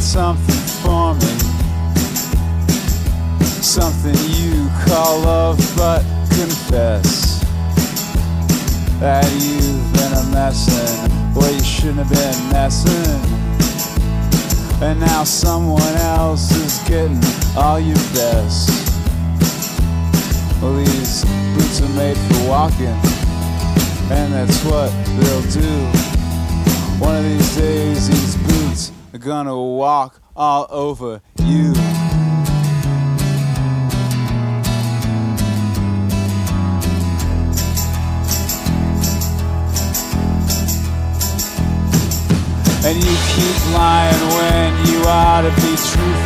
something for me, something you call love, but confess that you've been a messin' where you shouldn't have been messin', and now someone else is getting all your best. Well, these boots are made for walking, and that's what they'll do. One of these days, these boots are gonna walk all over you. And you keep lying when you ought to be truthful.